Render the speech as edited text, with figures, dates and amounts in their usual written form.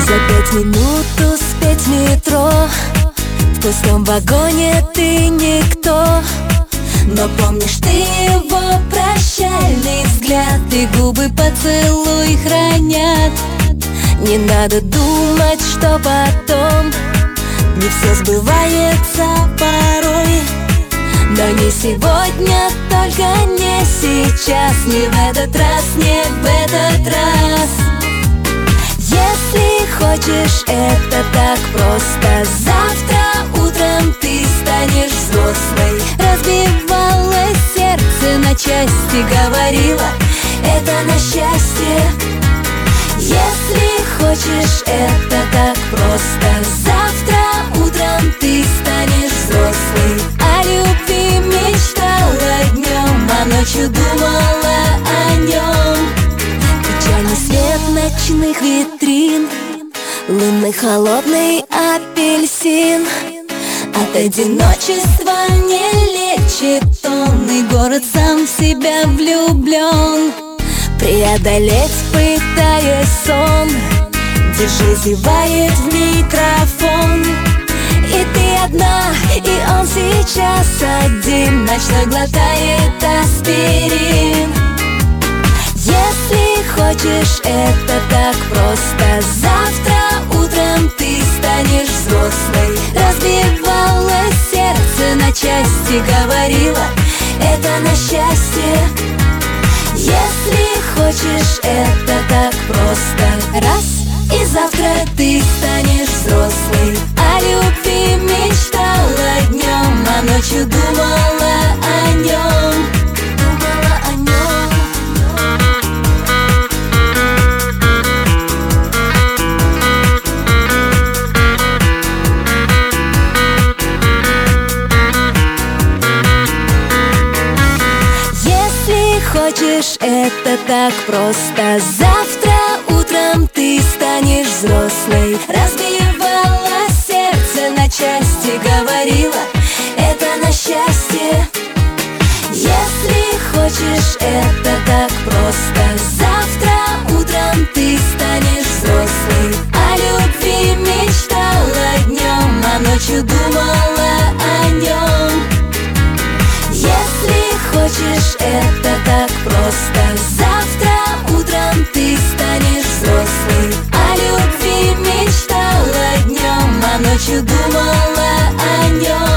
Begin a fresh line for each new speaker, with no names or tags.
За 5 минут успеть в метро, в пустом вагоне ты никто. Но помнишь ты его прощальный взгляд, и губы поцелуй хранят. Не надо думать, что потом не все сбывается порой. Но не сегодня, только не сейчас, не в этот раз, не в этот раз. Если хочешь, это так просто. Завтра утром ты станешь взрослой. Разбивалось сердце на части, говорила, это на счастье. Если хочешь, это так просто. Завтра утром ты станешь взрослой. О любви мечтала днем, а ночью думала о нем. Печальный свет ночных витрин, лунный холодный апельсин. От одиночества не лечит он, и город сам в себя влюблен. Преодолеть, пытаясь сон, держи, зевает в микрофон. И ты одна, и он сейчас один, ночной глотает аспирин. Если хочешь, это так просто. Завтра утром ты станешь взрослой. Разбивалось сердце на части, говорила, это на счастье. Если хочешь, это так просто. Раз, и завтра ты станешь взрослой. О любви мечтала днем, а ночью думала о нем. Думала о нем. Если хочешь, это так просто. Завтра утром ты станешь взрослой. Разбивалось сердце на части, говорила, это на счастье. Если хочешь, это так просто. Завтра утром ты станешь взрослой. О любви мечтала днем, а ночью думала о нем. Если хочешь, это так просто. Завтра утром ты станешь взрослой. О любви мечтала днем, а ночью думала о нем.